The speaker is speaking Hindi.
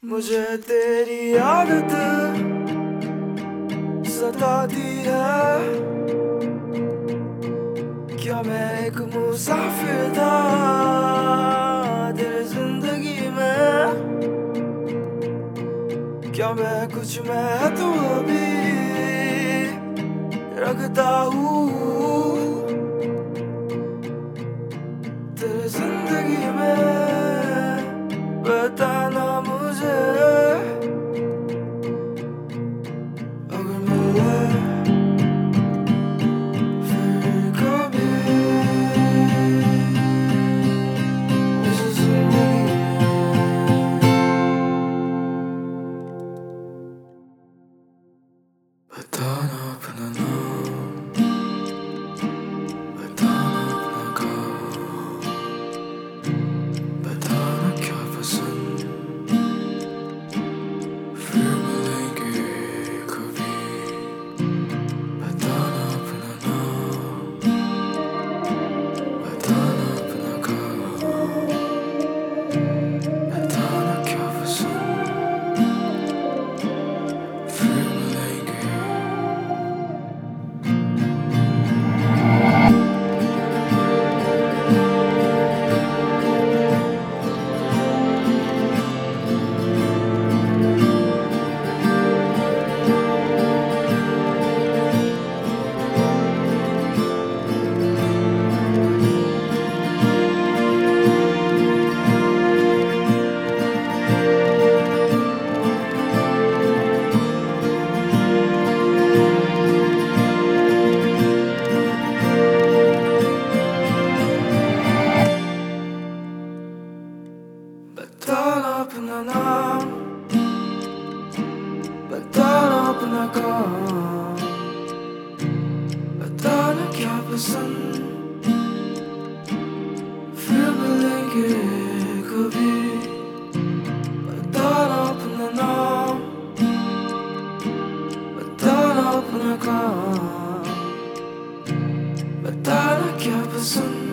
मुझे तेरी आदत सताती है। क्या मैं एक मुसाफिर था तेरी जिंदगी में? क्या मैं कुछ महत्व भी रखता हूँ तेरी जिंदगी में? बताना मुझे अगर मिले फिर कभी इस जिंदगी में। बताना अपना नाम, बताना अपना काम, बताना क्या पसंद, फिर मिलेंगे कभी। बताना अपना नाम, बताना अपना काम, बताना क्या पसंद, फिर मिलेंगे। बताना अपना नाम, बताना अपना काम, बताना क्या पसंद, फिर मिलेंगे कभी। बताना अपना नाम, बताना अपना काम, बताना क्या पसंद,